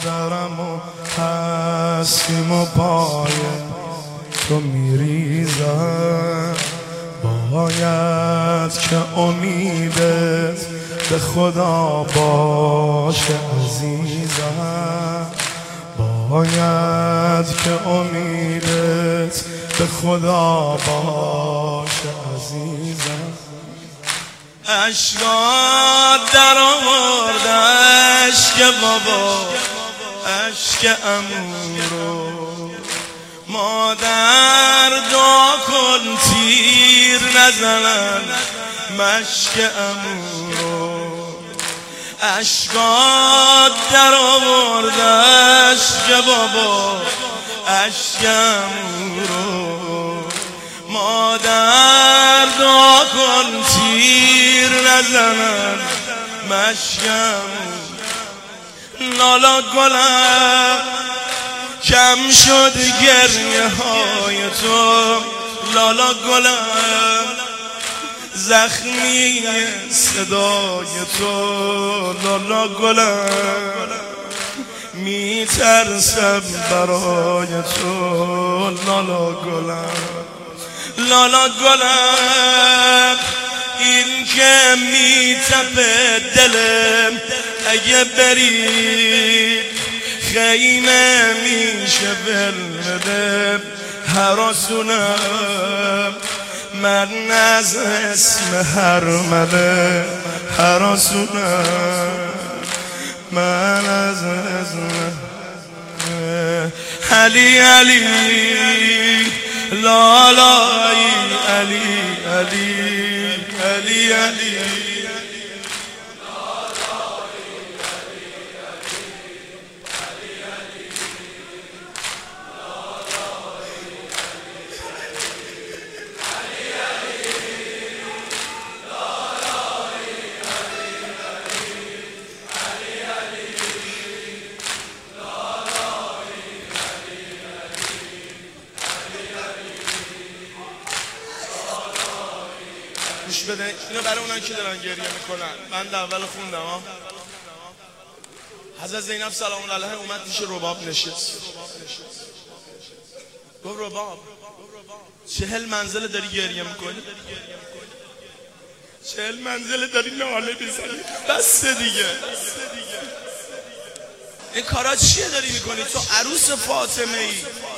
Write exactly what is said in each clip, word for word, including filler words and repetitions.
مادرم و هستیم و پای تو میریزم. باید که امیدت به خدا باشه عزیزم. باید که امیدت به خدا باشه عزیزم. اشکات در آورد اشک بابا اشک عمو. مادر دعا کن تیر نزنن مشک عمو. اشکات در آورد اشک بابا اشک عمو. مادر دعا کن تیر نزنن مشک عمو. لالا گلم کم شد گریه های تو لالا گلم. زخمی صدای تو لالا گلم. میترسم برای تو لالا گلم. لالا گلم این که میتپه دلم اگه بری خیمه میشه بلده هراسونم. من از اسم هرمله هراسونم. من از اسم علی علی لالای علی علی علی علی. گوش بده اینو برای اونایی که دارن گریه میکنن. من اول خوندم ها. حضرت زینب سلام الله علیها اومد پیش رباب نشست. گفت رباب چهل منزل داری گریه میکنی؟ چهل منزل داری ناله میزنی؟ بس دیگه. این کارا چیه داری میکنی؟ تو عروس فاطمه ای.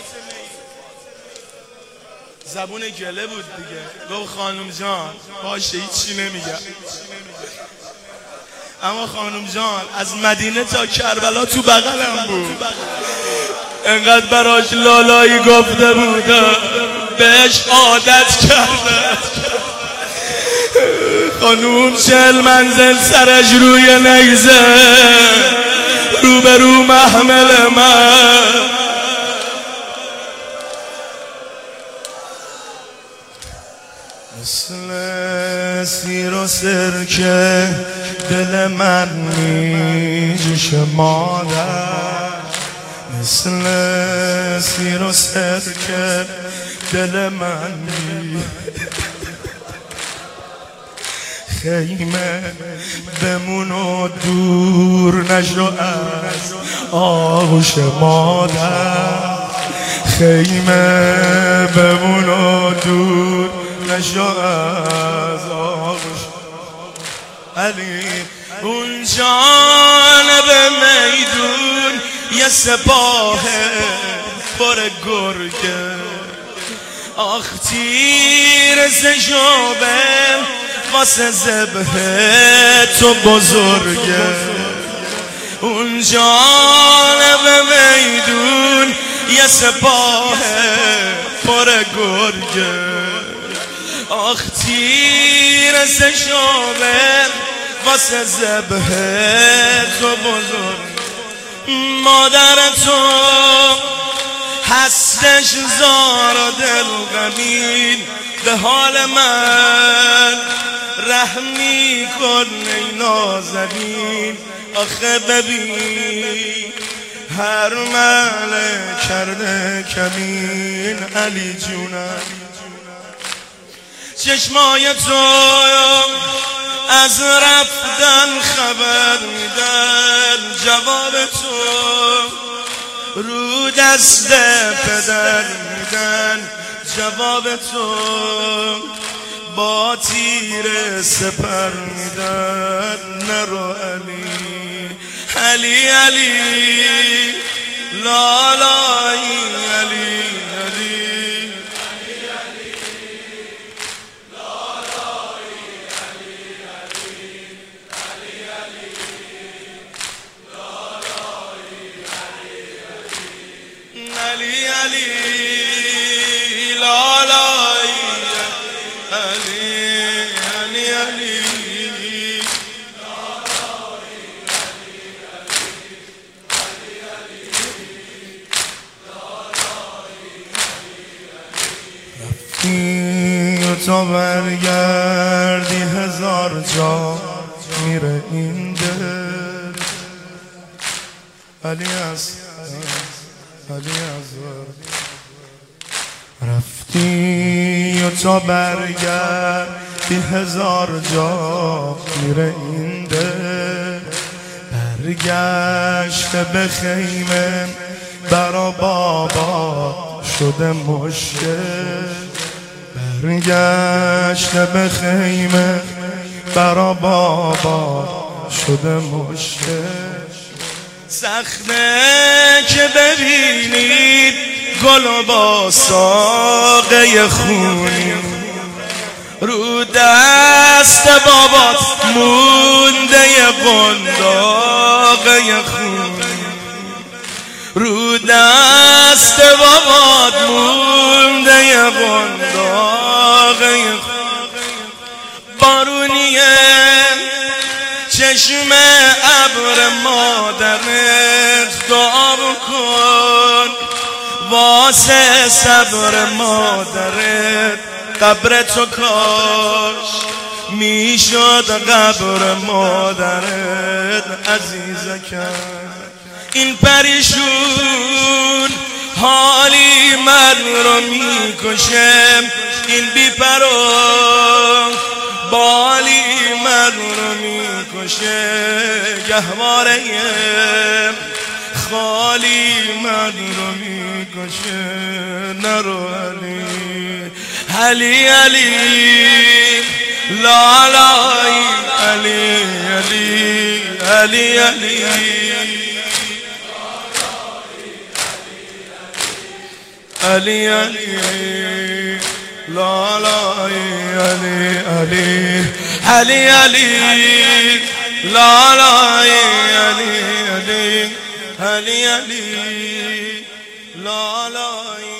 زبون گله بود دیگه. گفت خانم جان باشه هیچی نمیگم. اما خانم جان از مدینه تا کربلا تو بغلم بود. انقدر براش لالایی گفته بودم بهش عادت کرده. خانوم چهل منزل سرش روی نیزه روبرو محمل من. مثل سیر و سرکه دل من میجوشه مادر. مثل سیر و سرکه دل من می خیمه بمون و دور نشو از آغوش مادر. خیمه بمون و دور نشو از آغوش علی. اون جانب میدون یه سپاه پر گرگه. آخ تیر زشابه واسه ذبح تو بزرگه. اون جانب میدون یه سپاه پر گرگه. آخ تیر زشابه واسه ذبح تو بزرگ. مادر تو هستش زار و دل غمین به حال من. رحمی کن ای نازنین. آخه ببین هر مله کرده کمین. علی جونم چشمای تو از رفتن خبر میدن. جواب تو رو دست پدر میدن جواب تو، با تیر سپر میدن نرو علی علی علی لالایی علی علی علی علی لالایی علی علی علی رفتی تا برگردی هزار جا میره این دل علی از علی ازور رفتی و تا برگردی هزار جا میره این دل برگشته به خیمه برا بابا شده مشکل برگشته به خیمه برا بابا شده مشکل سخته که ببینید گل با ساقه خونی رو دست بابات مونده ی قنداقه خونی رو دست بابات مونده ی قنداقه خونی بارونیه چشم ابر مادرت دعا بکن واسه صبر مادرت قبر تو کاش میشد قبر مادرت عزیزکم این پریشون حالی من رو میکشم این بیپرو بالی من رو میکشه گهواره خالی من رو میکشه نرو علی علی علی لالای علی علی علی علی علی علی لالای علی علی علی علی لالای علی علی علی علی لالای